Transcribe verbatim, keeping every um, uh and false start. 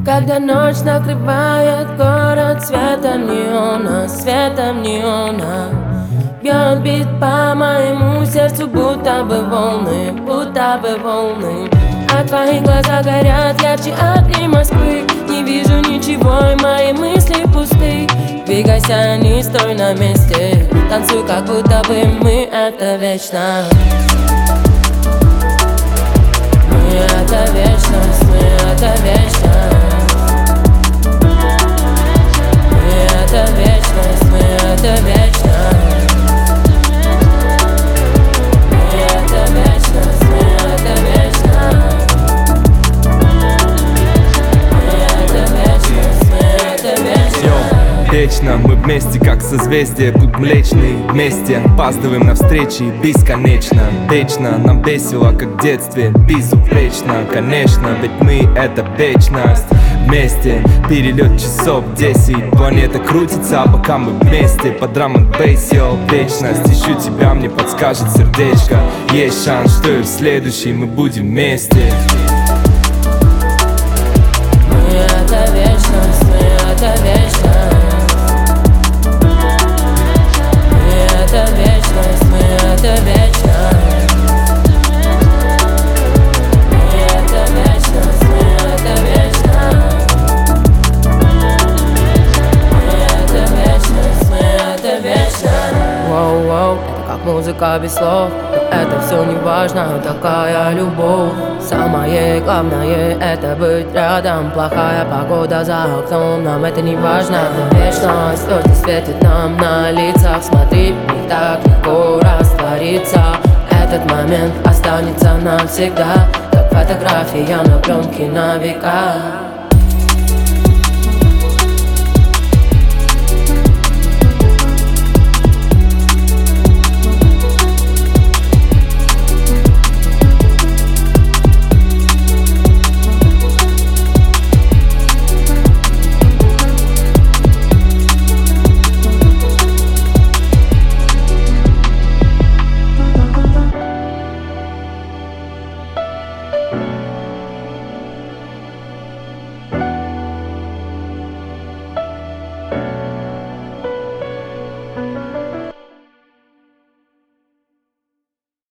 Когда ночь накрывает город светом неона, светом неона, бьет бит по моему сердцу, будто бы волны, будто бы волны. А твои глаза горят ярче огней Москвы. Не вижу ничего, и мои мысли пусты. Двигайся, не стой на месте, танцуй, как будто бы мы это вечно. Мы это вечность, мы это вечность. Мы это вечность, мы это вечность. Мы это вечность, мы это вечность. Мы это вечность, мы это вечность. Вечно мы вместе, как созвездие, тут млечные вместе. Опаздываем на встречи бесконечно. Вечно нам весело, как в детстве, безупречно. Конечно, ведь мы — это вечность. Вместе, перелет часов десять. Планета крутится, пока мы вместе. Под драм энд бейс, йо, вечность. Ищу тебя, мне подскажет сердечко. Есть шанс, что и в следующий мы будем вместе. Мы это вечность, мы это вечность. Это вечность, мы это вечность. Мы это вечность, мы это вечность. Мы это вечность, мы это вечность. Воу-воу, это как музыка без слов. Но это все не важно, такая любовь. Самое главное — это быть рядом. Плохая погода за окном, нам это не важно. Это вечность, звезды светят нам на лицах. Смотри, не так легко раствориться. Этот момент останется навсегда, как фотография на пленке на века.